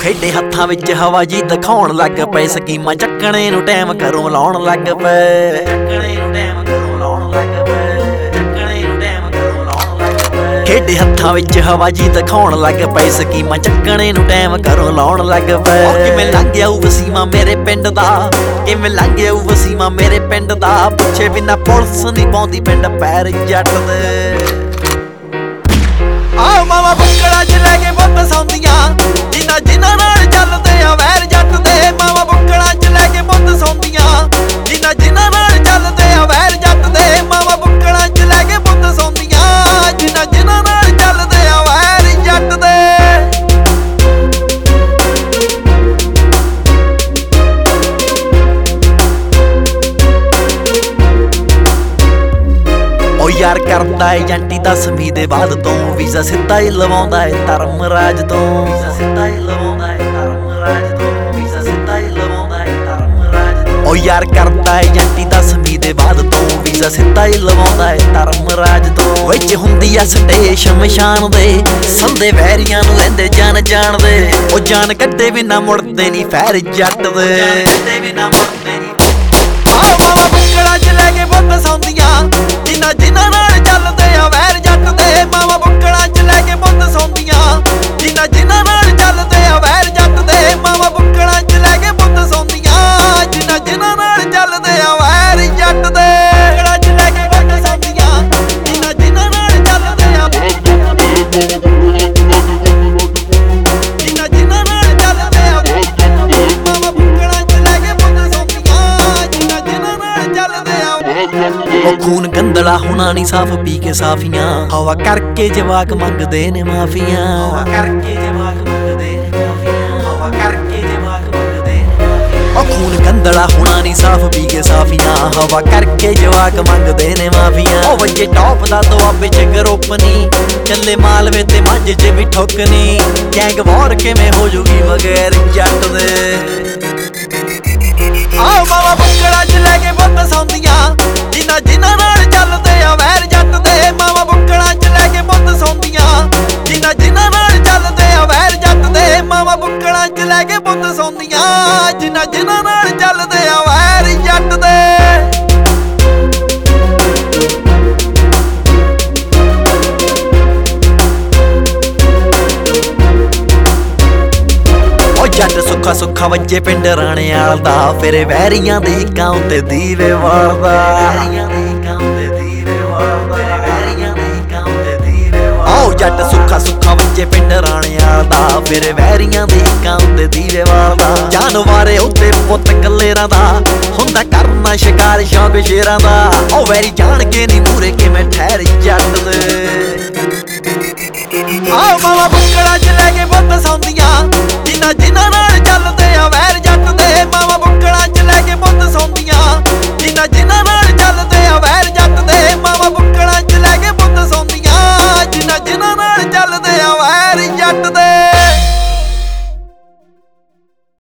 ਖੇਡੇ ਹੱਥਾਂ ਵਿੱਚ ਹਵਾ ਜੀ ਦਿਖਾਉਣ ਲੱਗ ਪਏ, ਸਕੀਮਾਂ ਚੱਕਣੇ ਨੂੰ ਟਾਈਮ ਘਰੋਂ ਲਾਉਣ ਲੱਗ ਪਏ, ਚੱਕਣੇ ਨੂੰ ਟਾਈਮ ਘਰੋਂ ਲਾਉਣ ਲੱਗ ਪਏ, ਚੱਕਣੇ ਨੂੰ ਟਾਈਮ ਘਰੋਂ ਲਾਉਣ ਲੱਗ ਪਏ। ਖੇਡੇ ਹੱਥਾਂ ਵਿੱਚ ਹਵਾ ਜੀ ਦਿਖਾਉਣ ਲੱਗ ਪਏ, ਸਕੀਮਾਂ ਚੱਕਣੇ ਨੂੰ ਟਾਈਮ ਘਰੋਂ ਲਾਉਣ ਲੱਗ ਪਏ। ਕਿਵੇਂ ਲੰਘਿਆ ਉਹ ਵਸੀਮਾ ਮੇਰੇ ਪਿੰਡ ਦਾ, ਕਿਵੇਂ ਲੰਘਿਆ ਉਹ ਵਸੀਮਾ ਮੇਰੇ ਪਿੰਡ ਦਾ, ਪੁੱਛੇ ਬਿਨਾ ਪੁਲਿਸ ਨਹੀਂ ਪਾਉਂਦੀ ਪਿੰਡ ਪੈਰ ਜੱਟ ਦੇ। ਆ ਮਾਵਾ ਬੁੱਕੜਾ ਚ ਲੈ ਕੇ ਪੁੱਤ ਸੌਂਦੀਆਂ, ਜਿਨ੍ਹਾਂ ਨਾਲ ਚੱਲਦੇ ਆ ਵੈਰ ਜੱਟ ਦੇ। ਮਾਵਾ ਬੁੱਕੜਾ ਚ ਲੈ ਕੇ ਪੁੱਤ ਸੌਂਦੀਆਂ, ਜਿਨ੍ਹਾਂ ਨਾਲ ਚੱਲਦੇ ਆ ਵੈਰ ਜੱਟ ਦੇ। ਮਾਵਾ ਬੁੱਕੜਾ ਚ ਲੈ ਕੇ ਪੁੱਤ ਸੌਂਦੀਆਂ, ਜਿਨ੍ਹਾਂ ਨਾਲ ਚੱਲਦੇ ਆ ਵੈਰ ਜੱਟ ਦੇ। ਓ ਯਾਰ ਕਰਦਾ ਏ ਜੰਟੀ 10ਵੀਂ ਦੇ ਬਾਅਦ ਤੋਂ, ਵੀਜ਼ਾ ਸਿੱਧਾ ਹੀ ਲਵਾਉਂਦਾ ਏ ਧਰਮਰਾਜ ਤੋਂ, ਵੀਜ਼ਾ ਸਿੱਧਾ ਹੀ ਲਵਾਉਂਦਾ ਏ ਧਰਮਰਾਜ ਤੋਂ, ਵੀਜ਼ਾ ਸਿੱਧਾ ਹੀ ਲਵਾਉਂਦਾ ਏ ਧਰਮਰਾਜ ਤੋਂ। ਓ ਯਾਰ ਕਰਦਾ ਏ ਜੰਟੀ 10ਵੀਂ ਦੇ ਬਾਅਦ ਤੋਂ, ਵੀਜ਼ਾ ਸਿੱਧਾ ਹੀ ਲਵਾਉਂਦਾ ਏ ਧਰਮਰਾਜ ਤੋਂ। ਵਿੱਚ ਹੁੰਦੀ ਆ ਸਟੇਸ਼ਨ ਮਸ਼ਾਨ ਦੇ, ਸੰਦੇ ਵੈਰੀਆਂ ਨੂੰ ਲੈਂਦੇ ਜਾਣ ਜਾਣਦੇ। ਓ ਜਾਨ ਕੱਢੇ ਬਿਨਾ ਮੁੜਦੇ ਨਹੀਂ ਫੈਰ ਜੱਟ ਦੇ, ਕੱਢੇ ਬਿਨਾ ਮੁੜਦੇ ਨਹੀਂ। ਆ ਮਾਵਾ ਬੁੱਕੜਾ ਚ ਲੈ ਕੇ ਪੁੱਤ ਸੌਂਦੀਆਂ, ਜਿਨ੍ਹਾਂ ਨਾਲ ਚੱਲਦੇ ਆ ਵੈਰ ਜੱਟ ਦੇ। ਮਾਵਾ ਬੁੱਕੜਾ ਚ ਲੈ ਕੇ ਪੁੱਤ ਸੌਂਦੀਆਂ, ਜਿਨ੍ਹਾਂ ਨਾਲ ਚੱਲਦੇ ਆ ਵੈਰ ਜੱਟ ਦੇ। ਮਾਵਾ ਬੁੱਕੜਾ ਚ ਲੈ ਕੇ ਪੁੱਤ ਸੌਂਦੀਆਂ, ਜਿਨ੍ਹਾਂ ਨਾਲ ਚੱਲਦੇ ਆ ਵੈਰ ਜੱਟ ਦੇ। ਬੁੱਕੜਾ ਚ ਲੈ ਕੇ ਪੁੱਤ ਸੌਂਦੀਆਂ, ਜਿਨ੍ਹਾਂ ਨਾਲ ਚੱਲਦੇ ਆ, ਜਿਨ੍ਹਾਂ ਨਾਲ ਚੱਲਦੇ ਆ। ਮਾਵਾ ਬੁੱਕੜਾ ਚ ਲੈ ਕੇ ਪੁੱਤ ਸੌਂਦੀਆਂ, ਜਿਨ੍ਹਾਂ ਨਾਲ ਚੱਲਦੇ ਆ। ਉਹ ਖੂਨ ਗੰਦਲਾ ਹੋਣਾ ਨੀ ਸਾਫ ਪੀ ਕੇ ਸਾਫੀਆਂ, ਹਵਾ ਕਰਕੇ ਜਵਾਕ ਮੰਗਦੇ ਨੇ ਮਾਫੀਆਂ, ਹਵਾ ਕਰਕੇ ਜਵਾਕ ਮੰਗਦੇ ਨੇ ਮਾਫੀਆਂ, ਹਵਾ ਕਰਕੇ ਜਵਾਕ ਮੰਗਦੇ ਨੇ ਮਾਫੀਆਂ। ਉਹ ਖੂਨ ਗੰਦਲਾ ਹੋਣਾ ਨੀ ਸਾਫ ਪੀ ਕੇ ਸਾਫੀਆਂ, ਹਵਾ ਕਰਕੇ ਜਵਾਕ ਮੰਗਦੇ ਨੇ ਮਾਫੀਆਂ। ਉਹ ਵੱਜੇ ਟੌਪ ਦਾ ਦੁਆਬੇ ਚ ਗਰੁੱਪ ਨੀ, ਚੱਲੇ ਮਾਲਵੇ ਤੇ ਮਾਝੇ ਚ ਵੀ ਠੁੱਕ ਨੀ। ਗੈਂਗ ਵਾਰ ਕਿਵੇਂ ਹੋ ਜੂਗੀ ਬਗੈਰ ਜੱਟ ਦੇ। ਆ ਮਾਵਾ ਬੁੱਕੜਾ ਚ ਲੈ ਕੇ ਪੁੱਤ ਸੌਂਦੀਆਂ, ਜਿਨ੍ਹਾਂ ਨਾਲ ਚੱਲਦੇ ਆ ਵੈਰ ਜੱਟ ਦੇ। ਮਾਵਾ ਬੁੱਕੜਾ ਚ ਲੈ ਕੇ ਪੁੱਤ ਸੌਂਦੀਆਂ, ਜਿਨ੍ਹਾਂ ਨਾਲ ਚੱਲਦੇ ਆ ਵੈਰ ਜੱਟ ਦੇ। ਮਾਵਾ ਬੁੱਕੜਾ ਚ ਲੈ ਕੇ ਪੁੱਤ ਸੌਂਦੀਆਂ, ਜਿਨ੍ਹਾਂ ਨਾਲ ਚੱਲਦੇ ਆ ਵੈਰ ਜੱਟ ਦੇ। ਜੱਟ ਸੁੱਖਾ ਸੁੱਖਾ ਵੱਜੇ ਪਿੰਡ ਰਾਣੇਆਲ ਦਾ, ਫਿਰ ਵੈਰੀਆਂ ਦੇ ਕਾਂ ਤੇ ਦੀਵੇ ਵਾਲਦਾ, ਵੈਰੀਆਂ ਦੇ ਕਾਂ ਤੇ ਦੀਵੇ ਵਾਲਦਾ, ਵੈਰੀਆਂ ਦੇ ਕਾਂ ਤੇ ਦੀਵੇ ਵਾਲਦਾ। ਆਓ ਜੱਟ ਸੁੱਖਾ ਸੁੱਖਾ ਵੱਜੇ ਪਿੰਡ ਰਾਣੇਆਲ ਦਾ, ਫਿਰ ਵੈਰੀਆਂ ਦੇ ਕਾਂ ਤੇ ਦੀਵੇ ਵਾਲਦਾ। ਜਾਨਵਾਰੇ ਉੱਤੇ ਪੁੱਤ ਕੱਲੇਰਾਂ ਦਾ, ਹੁੰਦਾ ਕਰਨਾ ਸ਼ਿਕਾਰ ਸ਼ੌਕ ਸ਼ੇਰਾਂ ਦਾ। ਉਹ ਵੈਰੀ ਜਾਣ ਕੇ ਨੀ ਮੂਰੇ ਕਿਵੇਂ ਠਹਿਰ ਜੱਟ ਦੇ। ਆ ਮਾਵਾ ਬੁੱਕੜਾ ਚ ਲੈ ਕੇ ਪੁੱਤ ਸੌਂਦੀਆਂ, ਜਿਨ੍ਹਾਂ ਨਾਲ ਚੱਲਦੇ ਆ ਵੈਰ ਜੱਟ ਦੇ। ਮਾਵਾ ਬੁੱਕੜਾ ਚ ਲੈ ਕੇ ਪੁੱਤ ਸੌਂਦੀਆਂ, ਜਿਨ੍ਹਾਂ